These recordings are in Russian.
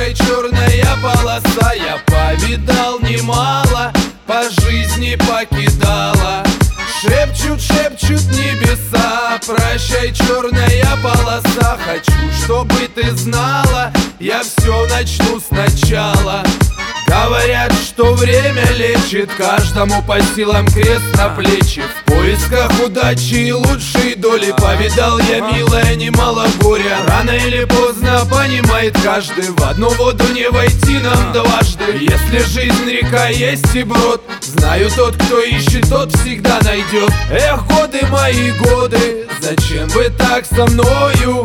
прощай, черная полоса. Я повидал немало, по жизни покидала. Шепчут, шепчут небеса, прощай, черная полоса. Хочу, чтобы ты знала, я все начну сначала. Говорят, что время лечит, каждому по силам крест на плечи. В поисках удачи и лучшей доли повидал я, милая, немало горя. Рано или поздно понимает каждый, в одну воду не войти нам дважды. Если жизнь река есть и брод, знаю, тот, кто ищет, тот всегда найдет. Эх, годы мои годы, зачем вы так со мною?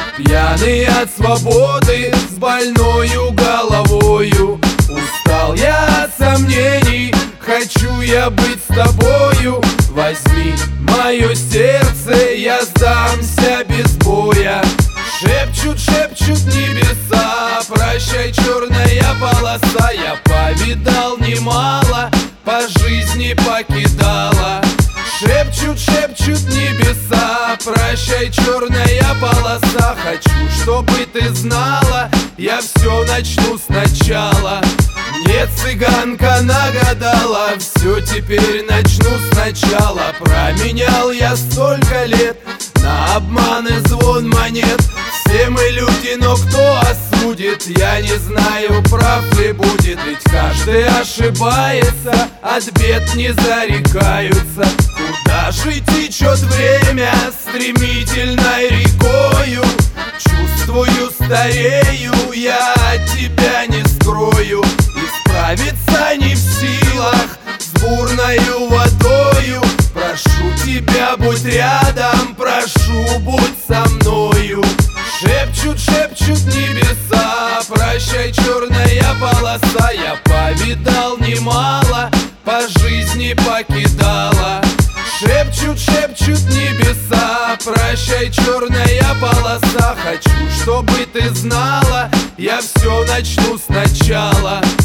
Пьяный от свободы, с больною головою. Устал я от сомнений, хочу я быть с тобою. Возьми мое сердце, я сдамся без боя. Шепчут, шепчут небеса, прощай, черная полоса. Я повидал немало, по жизни покидала. Шепчут, шепчут небеса, прощай, черная полоса. Хочу, чтобы ты знала, я все начну сначала. Мне цыганка нагадала, все теперь начну сначала. Променял я столько лет на обман и звон монет. Все мы люди, но кто осудит? Я не знаю, прав ли будет. Ведь каждый ошибается, от бед не зарекаются. Куда же течет время стремительной рекою? Чувствую, старею, я от тебя не скрою. Исправиться не в силах с бурною водою. Прошу тебя, будь рядом, прошу, будь со мною. Шепчут, шепчут небеса, прощай, черная полоса. Я повидал немало, по жизни покидала. Шепчут, шепчут небеса, прощай, черная полоса. Хочу, чтобы ты знала, я все начну сначала.